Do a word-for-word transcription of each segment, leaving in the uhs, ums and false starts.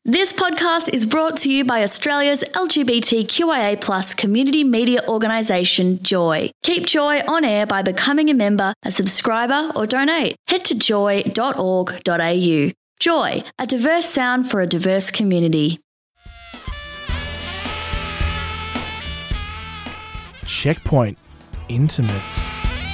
This podcast is brought to you by Australia's L G B T Q I A plus community media organisation, Joy. Keep Joy on air by becoming a member, a subscriber or donate. Head to joy dot org dot a u. Joy, a diverse sound for a diverse community. Checkpoint Intimates.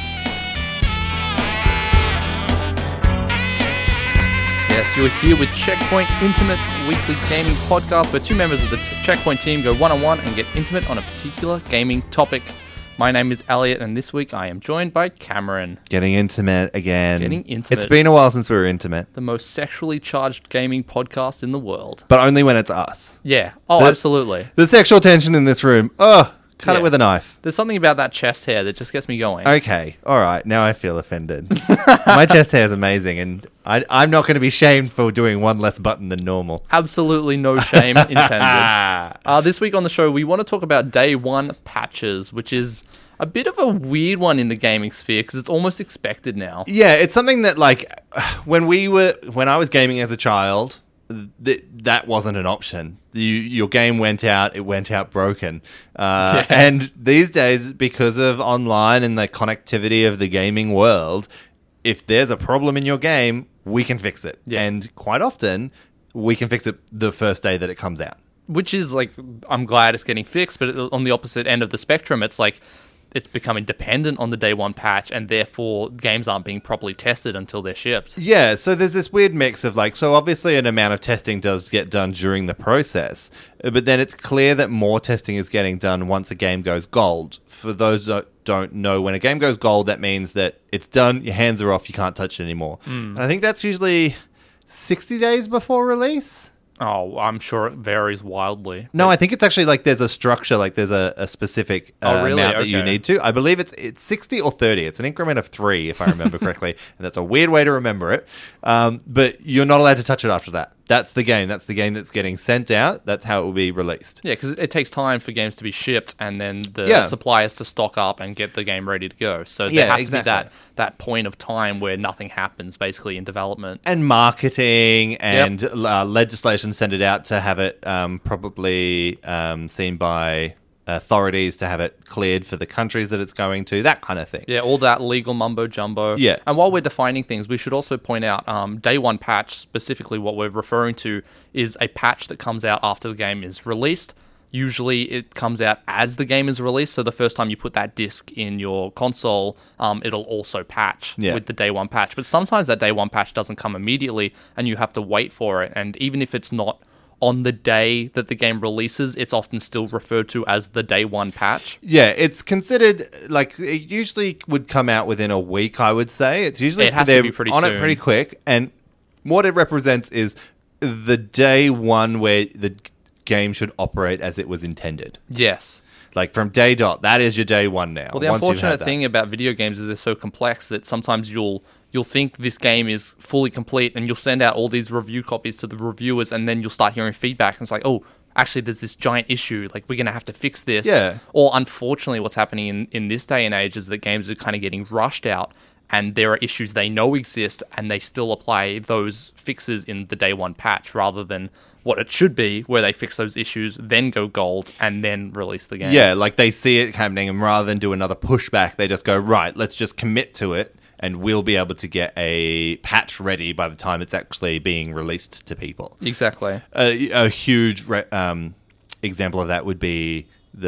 Yes, you're here with Checkpoint Intimates, weekly gaming podcast where two members of the t- Checkpoint team go one-on-one and get intimate on a particular gaming topic. My name is Elliot, and this week I am joined by Cameron. Getting intimate again. Getting intimate. It's been a while since we were intimate. The most sexually charged gaming podcast in the world. But only when it's us. Yeah. Oh, the, absolutely. The sexual tension in this room. Oh, cut yeah. it with a knife. There's something about that chest hair that just gets me going. Okay. All right. Now I feel offended. My chest hair is amazing, and I, I'm not going to be shamed for doing one less button than normal. Absolutely no shame intended. Uh, this week on the show, we want to talk about day one patches, which is a bit of a weird one in the gaming sphere because it's almost expected now. Yeah, it's something that, like, when we were, when I was gaming as a child, th- that wasn't an option. You, your game went out, it went out broken. Uh, yeah. And these days, because of online and the connectivity of the gaming world, if there's a problem in your game, we can fix it. Yeah. And quite often, we can fix it the first day that it comes out. Which is, like, I'm glad it's getting fixed, but on the opposite end of the spectrum, it's like it's becoming dependent on the day one patch, and therefore games aren't being properly tested until they're shipped. Yeah, so there's this weird mix of, like, so obviously an amount of testing does get done during the process, but then it's clear that more testing is getting done once a game goes gold. For those that don't know, when a game goes gold, that means that it's done, your hands are off, you can't touch it anymore. Mm. And I think that's usually sixty days before release. Oh, I'm sure it varies wildly. No, I think it's actually like there's a structure, like there's a, a specific uh, oh, really? amount that okay. you need to. I believe it's it's sixty or thirty. It's an increment of three, if I remember correctly. And that's a weird way to remember it. Um, but you're not allowed to touch it after that. That's the game. That's the game that's getting sent out. That's how it will be released. Yeah, because it takes time for games to be shipped and then the yeah. suppliers to stock up and get the game ready to go. So there yeah, has exactly. to be that, that point of time where nothing happens, basically, in development. And marketing and yep. uh, legislation send it out to have it um, probably um, seen by authorities, to have it cleared for the countries that it's going to, that kind of thing. Yeah, all that legal mumbo jumbo. Yeah. And while we're defining things, we should also point out um, day one patch, specifically what we're referring to, is a patch that comes out after the game is released. Usually it comes out as the game is released, so the first time you put that disc in your console, um, it'll also patch yeah. with the day one patch. But sometimes that day one patch doesn't come immediately, and you have to wait for it. And even if it's not on the day that the game releases, it's often still referred to as the day one patch. Yeah, it's considered, like, it usually would come out within a week, I would say. It's usually it has they're to be pretty on soon. it pretty quick, and what it represents is the day one where the game should operate as it was intended. Yes. Like, from day dot, that is your day one now. Well, the unfortunate thing about video games is they're so complex that sometimes you'll you'll think this game is fully complete and you'll send out all these review copies to the reviewers, and then you'll start hearing feedback and it's like, oh, actually there's this giant issue, like we're going to have to fix this. Yeah. Or unfortunately what's happening in, in this day and age is that games are kind of getting rushed out and there are issues they know exist and they still apply those fixes in the day one patch rather than what it should be, where they fix those issues, then go gold, and then release the game. Yeah, like they see it happening, and rather than do another pushback, they just go, right, let's just commit to it, and we'll be able to get a patch ready by the time it's actually being released to people. Exactly. A, a huge re- um, example of that would be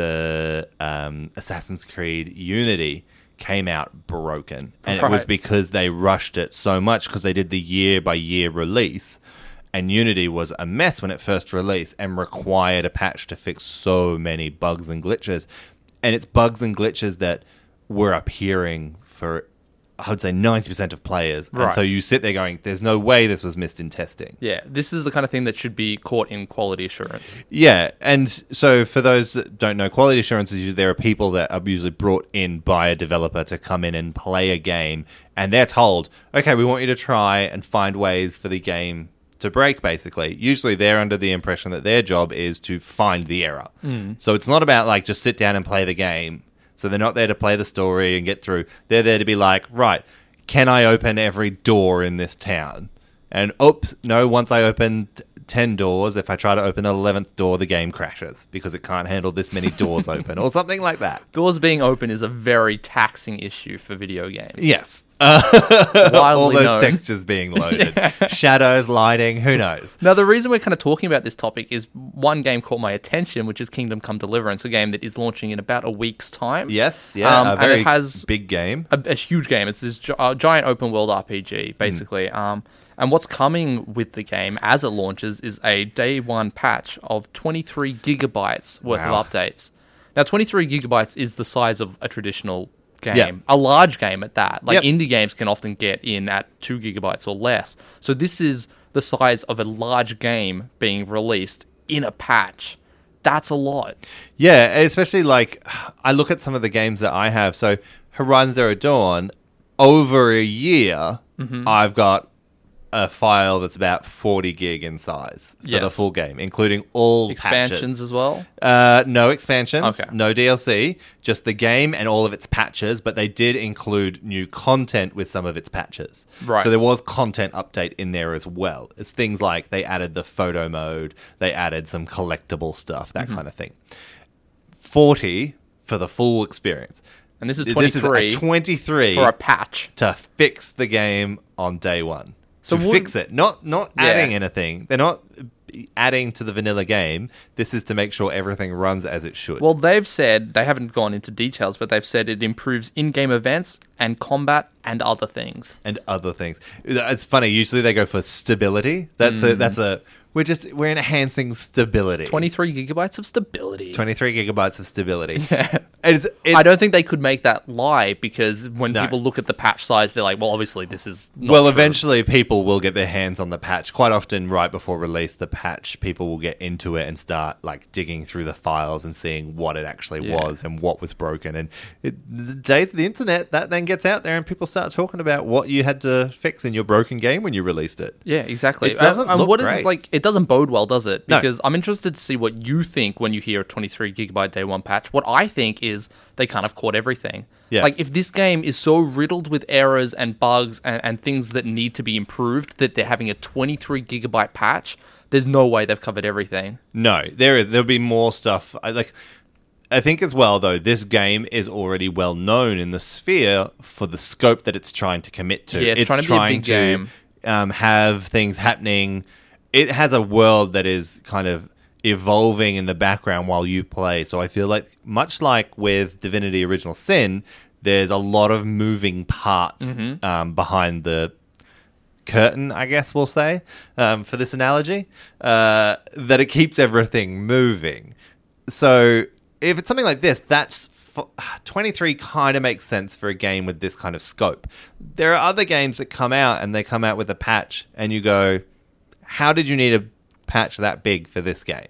the um, Assassin's Creed Unity came out broken. And right. it was because they rushed it so much, because they did the year-by-year release. And Unity was a mess when it first released and required a patch to fix so many bugs and glitches. And it's bugs and glitches that were appearing for, I would say, ninety percent of players. Right. And so you sit there going, there's no way this was missed in testing. Yeah, this is the kind of thing that should be caught in quality assurance. Yeah, and so for those that don't know, quality assurance is usually, there are people that are usually brought in by a developer to come in and play a game, and they're told, okay, we want you to try and find ways for the game to break, basically. Usually they're under the impression that their job is to find the error. Mm. So it's not about, like, just sit down and play the game. So they're not there to play the story and get through. They're there to be like, right, can I open every door in this town? And oops, no, once I opened ten doors. If I try to open an eleventh door, the game crashes because it can't handle this many doors open or something like that. Doors being open is a very taxing issue for video games. Yes. Uh, all those known. textures being loaded. Yeah. Shadows, lighting, who knows? Now, the reason we're kind of talking about this topic is one game caught my attention, which is Kingdom Come Deliverance, a game that is launching in about a week's time. Yes, yeah, um, a very and it has big game. A, a huge game. It's this gi- uh, giant open world R P G, basically. Mm. Um, and what's coming with the game as it launches is a day one patch of twenty-three gigabytes worth Wow. of updates. Now, twenty-three gigabytes is the size of a traditional game, Yeah. a large game at that. Like Yep. indie games can often get in at two gigabytes or less. So this is the size of a large game being released in a patch. That's a lot. Yeah, especially like I look at some of the games that I have. So Horizon Zero Dawn, over a year, Mm-hmm. I've got a file that's about forty gig in size for Yes. the full game, including all Expansions patches. as well. Uh, no expansions, Okay. no D L C, just the game and all of its patches, but they did include new content with some of its patches. Right. So there was content update in there as well. It's things like they added the photo mode, they added some collectible stuff, that Mm-hmm. kind of thing. forty for the full experience. And this is This twenty-three is a twenty-three for a patch. to fix the game on day one. So to would- fix it, not not Yeah. adding anything. They're not adding to the vanilla game. This is to make sure everything runs as it should. Well, they've said, they haven't gone into details, but they've said it improves in-game events and combat and other things. and other things. It's funny. Usually they go for stability. That's Mm. a that's a we're just we're enhancing stability. twenty-three gigabytes of stability. twenty-three gigabytes of stability. Yeah. It's, it's, I don't think they could make that lie, because when No. people look at the patch size, they're like, well, obviously this is not Well, true. eventually people will get their hands on the patch. Quite often, right before release, the patch, people will get into it and start like digging through the files and seeing what it actually Yeah. was and what was broken. And it, the days of the internet, that then gets out there and people start talking about what you had to fix in your broken game when you released it. Yeah, exactly. It doesn't and look what is, great. like, it doesn't bode well, does it? No. Because I'm interested to see what you think when you hear a twenty-three gigabyte day one patch. What I think is they kind of caught everything. Yeah. Like, if this game is so riddled with errors and bugs and, and things that need to be improved that they're having a twenty-three gigabyte patch, there's no way they've covered everything. No, there is. There'll be more stuff. I, like, I think as well, though, this game is already well known in the sphere for the scope that it's trying to commit to. Yeah, it's trying to be a big game. Um, have things happening. It has a world that is kind of evolving in the background while you play. So I feel like, much like with Divinity Original Sin, there's a lot of moving parts Mm-hmm. um, behind the curtain, I guess we'll say, um, for this analogy, uh, that it keeps everything moving. So if it's something like this, that's f- twenty-three kind of makes sense for a game with this kind of scope. There are other games that come out and they come out with a patch and you go, how did you need a patch that big for this game?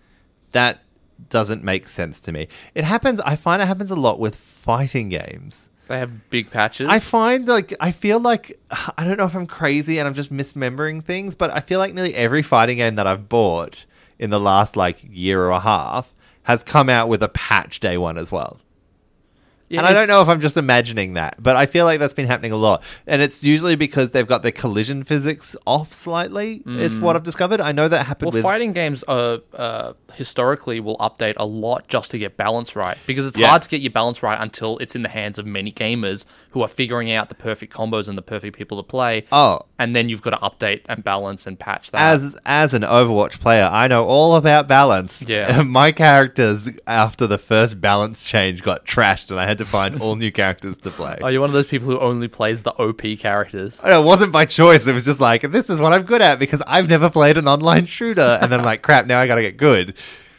That doesn't make sense to me. It happens, I find it happens a lot with fighting games. They have big patches. I find like I feel like I don't know if I'm crazy and I'm just misremembering things, but I feel like nearly every fighting game that I've bought in the last like year or a half has come out with a patch day one as well. Yeah, and I don't know it's- if I'm just imagining that, but I feel like that's been happening a lot. And it's usually because they've got their collision physics off slightly, is what I've discovered. I know that happened Well, with... fighting games uh, uh, historically will update a lot just to get balance right, because it's Yeah. hard to get your balance right until it's in the hands of many gamers who are figuring out the perfect combos and the perfect people to play. Oh. And then you've got to update and balance and patch that. As as an Overwatch player, I know all about balance. Yeah. My characters, after the first balance change, got trashed, and I had to find all new characters to play. Are you one of those people who only plays the O P characters? I know, it wasn't by choice. It was just like, this is what I'm good at because I've never played an online shooter. And then like, crap, now I gotta get good.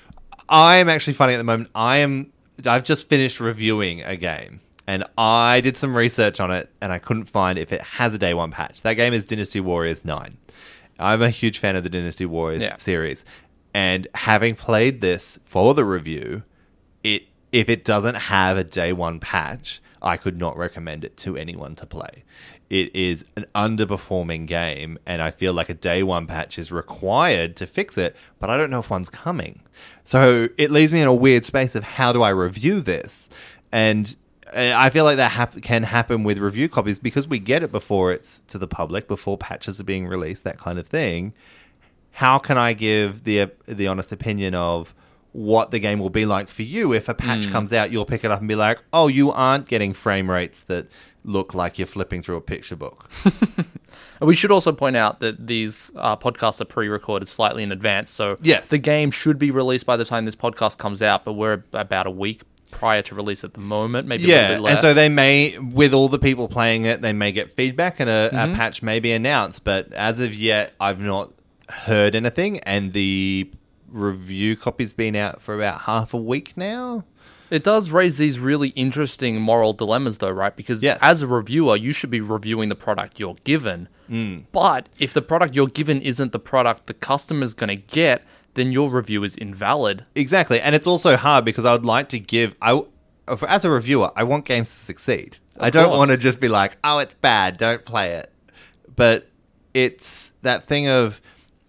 I'm actually finding at the moment, I am, I've just finished reviewing a game. And I did some research on it, and I couldn't find if it has a day one patch. That game is Dynasty Warriors nine. I'm a huge fan of the Dynasty Warriors Yeah. series. And having played this for the review, it if it doesn't have a day one patch, I could not recommend it to anyone to play. It is an underperforming game, and I feel like a day one patch is required to fix it, but I don't know if one's coming. So it leaves me in a weird space of how do I review this? And uh, I feel like that hap- can happen with review copies because we get it before it's to the public, before patches are being released, that kind of thing. how can I give the the honest opinion of what the game will be like for you if a patch mm. comes out? You'll pick it up and be like, oh, you aren't getting frame rates that look like you're flipping through a picture book. We should also point out that these uh, podcasts are pre-recorded slightly in advance, so yes. the game should be released by the time this podcast comes out, but we're about a week prior to release at the moment, maybe yeah, a little bit less. And so they may, with all the people playing it, they may get feedback and a, mm-hmm. a patch may be announced, but as of yet, I've not heard anything, and the review copy's been out for about half a week now. It does raise these really interesting moral dilemmas, though, right? Because yes. as a reviewer, you should be reviewing the product you're given. Mm. But if the product you're given isn't the product the customer's going to get, then your review is invalid. Exactly. And it's also hard because I would like to give... I, as a reviewer, I want games to succeed. Of I don't course. want to just be like, oh, it's bad, don't play it. But it's that thing of,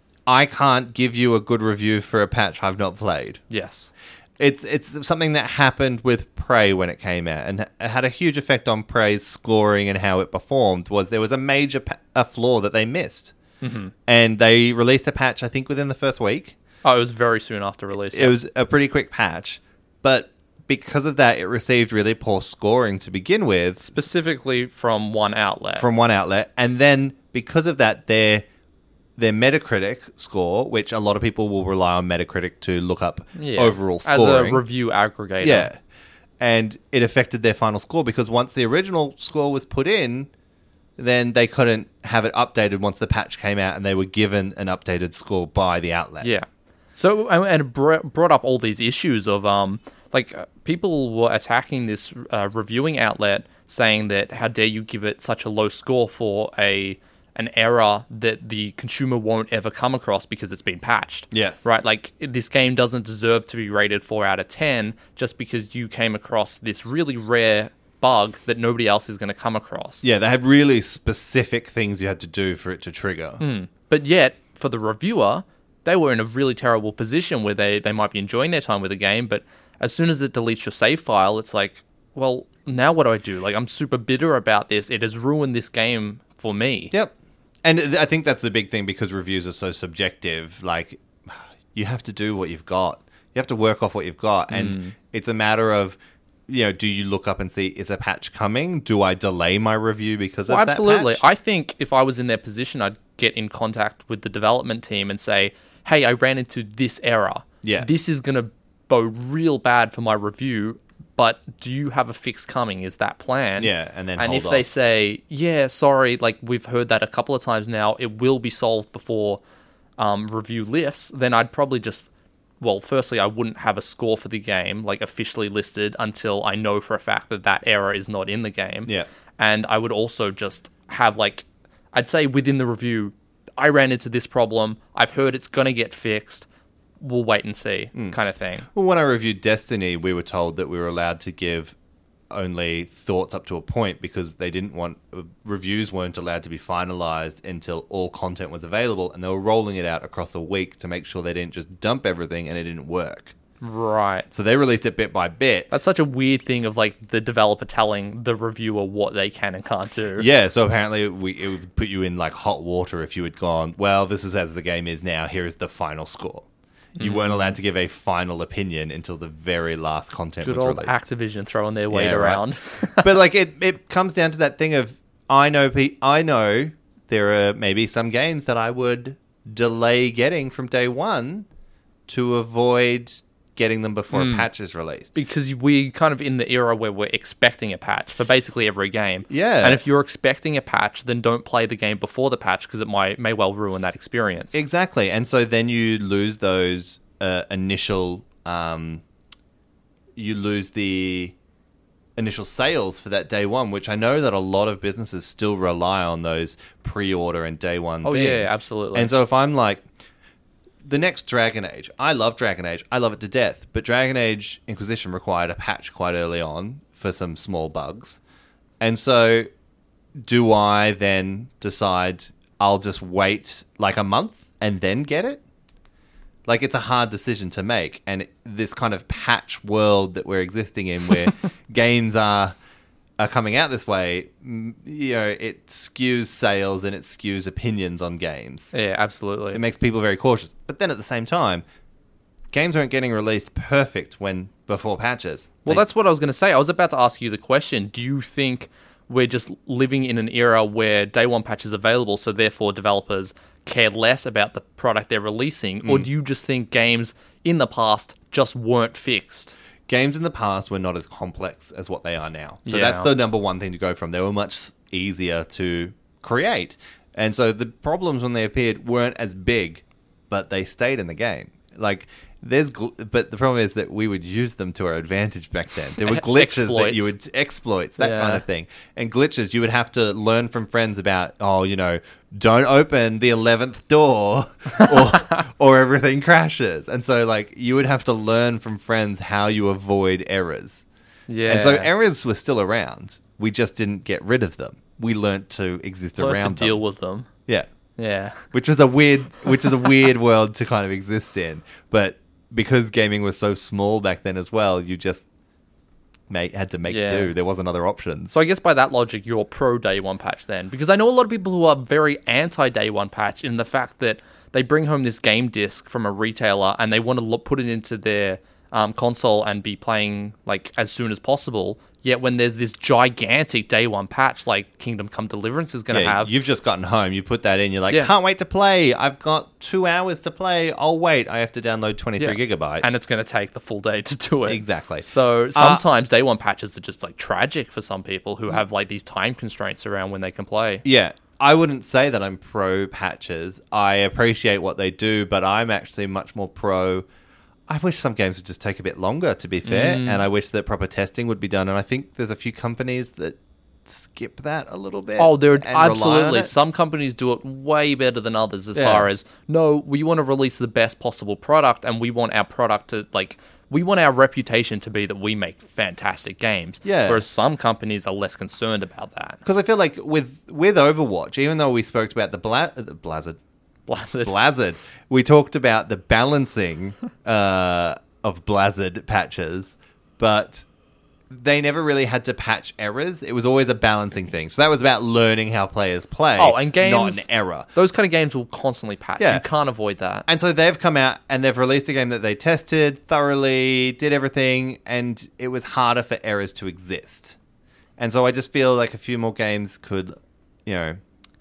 I can't give you a good review for a patch I've not played. Yes. It's it's something that happened with Prey when it came out, and it had a huge effect on Prey's scoring and how it performed. Was there was a major pa- a flaw that they missed, mm-hmm. and they released a patch, I think, within the first week. Oh, it was very soon after release. It was a pretty quick patch, but because of that, it received really poor scoring to begin with, specifically from one outlet. From one outlet, and then because of that, their their Metacritic score, which a lot of people will rely on Metacritic to look up yeah, overall scoring. As a review aggregator. Yeah. And it affected their final score because once the original score was put in, then they couldn't have it updated once the patch came out and they were given an updated score by the outlet. Yeah. So, and it brought up all these issues of, um, like, uh, people were attacking this uh, reviewing outlet saying that how dare you give it such a low score for a... an error that the consumer won't ever come across because it's been patched. Yes. Right? Like, this game doesn't deserve to be rated four out of ten just because you came across this really rare bug that nobody else is going to come across. Yeah, they had really specific things you had to do for it to trigger. Mm. But yet, for the reviewer, they were in a really terrible position where they, they might be enjoying their time with the game, but as soon as it deletes your save file, it's like, well, now what do I do? Like, I'm super bitter about this. It has ruined this game for me. Yep. And I think that's the big thing because reviews are so subjective. Like, you have to do what you've got. You have to work off what you've got. And mm. it's a matter of, you know, do you look up and see, is a patch coming? Do I delay my review because well, of absolutely. that patch? I think if I was in their position, I'd get in contact with the development team and say, hey, I ran into this error. Yeah. This is going to bode real bad for my review. But do you have a fix coming? Is that planned? Yeah, and then and hold if off. they say, yeah, sorry, like we've heard that a couple of times now, it will be solved before um, review lifts, then I'd probably just, well, firstly, I wouldn't have a score for the game, like officially listed, until I know for a fact that that error is not in the game. Yeah. And I would also just have like, I'd say within the review, I ran into this problem, I've heard it's going to get fixed, we'll wait and see, mm. kind of thing. Well, when I reviewed Destiny, we were told that we were allowed to give only thoughts up to a point because they didn't want... Reviews weren't allowed to be finalized until all content was available, and they were rolling it out across a week to make sure they didn't just dump everything and it didn't work. Right. So they released it bit by bit. That's such a weird thing of like the developer telling the reviewer what they can and can't do. Yeah, so apparently we, it would put you in like hot water if you had gone, well, this is as the game is now, here is the final score. You mm. weren't allowed to give a final opinion until the very last content Good was old released. Activision throwing their weight yeah, around. Right. But like it, it comes down to that thing of I know pe- I know there are maybe some games that I would delay getting from day one to avoid getting them before mm. a patch is released. Because we're kind of in the era where we're expecting a patch for basically every game. Yeah. And if you're expecting a patch, then don't play the game before the patch because it might may well ruin that experience. Exactly. And so then you lose those uh, initial... Um, you lose the initial sales for that day one, which I know that a lot of businesses still rely on those pre-order and day one oh, things. yeah, absolutely. And so if I'm like... The next Dragon Age. I love Dragon Age. I love it to death. But Dragon Age Inquisition required a patch quite early on for some small bugs. And so do I then decide I'll just wait like a month and then get it? Like, it's a hard decision to make. And this kind of patch world that we're existing in where games are are coming out this way, mm, you know, it skews sales and it skews opinions on games. Yeah, absolutely. It makes people very cautious. But then at the same time, games weren't getting released perfect when before patches. Well, They- that's what I was going to say. I was about to ask you the question. Do you think we're just living in an era where day one patch is available, so therefore developers care less about the product they're releasing? Mm. Or do you just think games in the past just weren't fixed? games in the past were not as complex as what they are now. So Yeah. that's the number one thing to go from. They were much easier to create. And so the problems when they appeared weren't as big, but they stayed in the game. Like, there's, gl- but the problem is that we would use them to our advantage back then. There were glitches that you would exploits, that Yeah. kind of thing. And glitches, you would have to learn from friends about, oh, you know, don't open the eleventh door or, or everything crashes. And so, like, you would have to learn from friends how you avoid errors. Yeah. And so errors were still around. We just didn't get rid of them. We learnt to exist Learn around to deal them. with them. Yeah. Yeah. Which was a weird, which is a weird world to kind of exist in. But because gaming was so small back then as well, you just made, had to make Yeah. do. There wasn't other options. So I guess by that logic, you're pro day one patch then, because I know a lot of people who are very anti day one patch in the fact that they bring home this game disc from a retailer and they want to lo- put it into their um, console and be playing like as soon as possible. Yet when there's this gigantic day one patch like Kingdom Come Deliverance is going to yeah, have, you've just gotten home. You put that in. You're like, Yeah. can't wait to play. I've got two hours to play. Oh wait, I have to download twenty-three Yeah. gigabyte. and it's going to take the full day to do it. Exactly. So sometimes day one patches are just like tragic for some people who have like these time constraints around when they can play. Yeah, I wouldn't say that I'm pro patches. I appreciate what they do, but I'm actually much more pro. I wish some games would just take a bit longer, to be fair, Mm. and I wish that proper testing would be done. And I think there's a few companies that skip that a little bit. Oh, there and rely on absolutely. it. Some companies do it way better than others as Yeah. far as, no, we want to release the best possible product and we want our product to, like, we want our reputation to be that we make fantastic games. Yeah. Whereas some companies are less concerned about that. Because I feel like with with Overwatch, even though we spoke about the, bla- the Blizzard, Blizzard. Blizzard, we talked about the balancing uh, of Blizzard patches, but they never really had to patch errors. It was always a balancing thing. So that was about learning how players play. Oh, and games- not an error. Those kind of games will constantly patch. Yeah. You can't avoid that. And so they've come out and they've released a game that they tested thoroughly, did everything, and it was harder for errors to exist. And so I just feel like a few more games could, you know,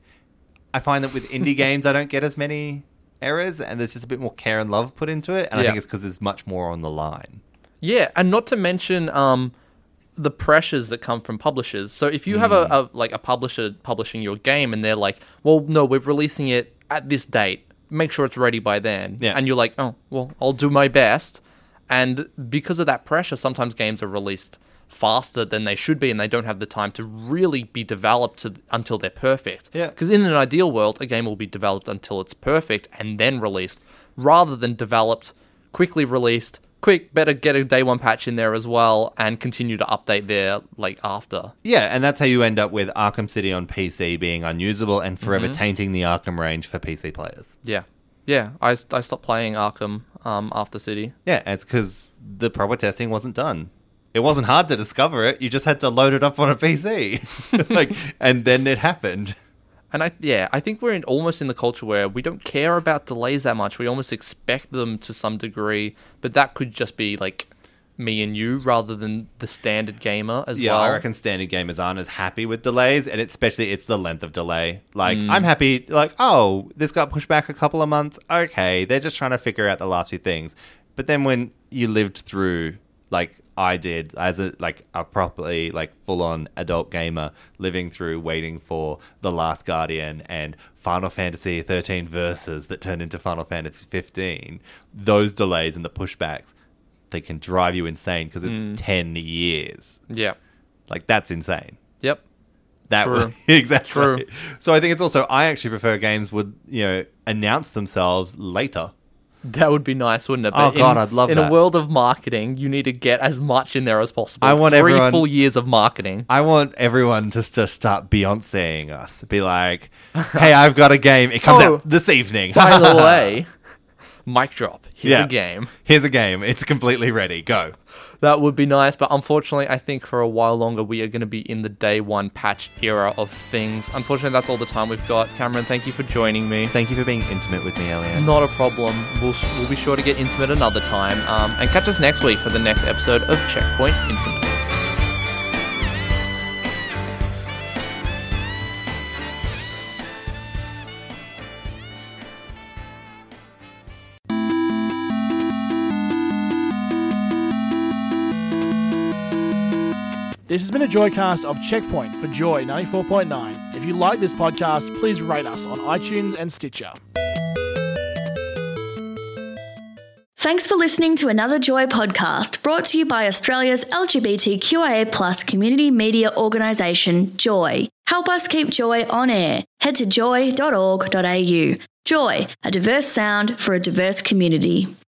I find that with indie games, I don't get as many errors, and there's just a bit more care and love put into it. And I Yeah. think it's because there's much more on the line. Yeah, and not to mention um, the pressures that come from publishers. So if you have Mm. a, a like a publisher publishing your game and they're like, well, no, we're releasing it at this date. Make sure it's ready by then. Yeah. And you're like, oh, well, I'll do my best. And because of that pressure, sometimes games are released faster than they should be and they don't have the time to really be developed to, until they're perfect. Yeah. Because in an ideal world, a game will be developed until it's perfect and then released, rather than developed, quickly released, quick, better get a day one patch in there as well and continue to update there like after. Yeah, and that's how you end up with Arkham City on P C being unusable and forever Mm-hmm. tainting the Arkham range for P C players. Yeah. Yeah, I, I stopped playing Arkham um, after City. Yeah, it's because the proper testing wasn't done. It wasn't hard to discover it. You just had to load it up on a P C, like, and then it happened. And I yeah, I think we're in, almost in the culture where we don't care about delays that much. We almost expect them to some degree, but that could just be like me and you rather than the standard gamer as Yeah, well. I reckon standard gamers aren't as happy with delays, and especially it's the length of delay. Like, Mm. I'm happy, like, oh, this got pushed back a couple of months. Okay, they're just trying to figure out the last few things. But then when you lived through, like I did, as a like a properly like full on adult gamer, living through waiting for The Last Guardian and Final Fantasy thirteen Versus that turned into Final Fantasy fifteen, those delays and the pushbacks, they can drive you insane because it's Mm. ten years. Yeah. Like, that's insane. Yep. That True. was, exactly. True. So I think it's also, I actually prefer games would, you know, announce themselves later. That would be nice, wouldn't it? Oh, But God, in, I'd love in that. a world of marketing, you need to get as much in there as possible. I want Three everyone- full years of marketing. I want everyone just to start Beyonceing us. Be like, hey, I've got a game. It comes Oh, out this evening. By the way, Mic drop. Here's Yeah. a game. Here's a game. It's completely ready. Go. That would be nice, but unfortunately, I think for a while longer, we are going to be in the day one patch era of things. Unfortunately, that's all the time we've got. Cameron, thank you for joining me. Thank you for being intimate with me, Elliot. Not a problem. We'll, we'll be sure to get intimate another time. Um, and catch us next week for the next episode of Checkpoint Intimates. This has been a Joycast of Checkpoint for Joy ninety-four point nine. If you like this podcast, please rate us on iTunes and Stitcher. Thanks for listening to another Joy podcast brought to you by Australia's L G B T Q I A plus community media organisation, Joy. Help us keep Joy on air. Head to joy dot org dot a u. Joy, a diverse sound for a diverse community.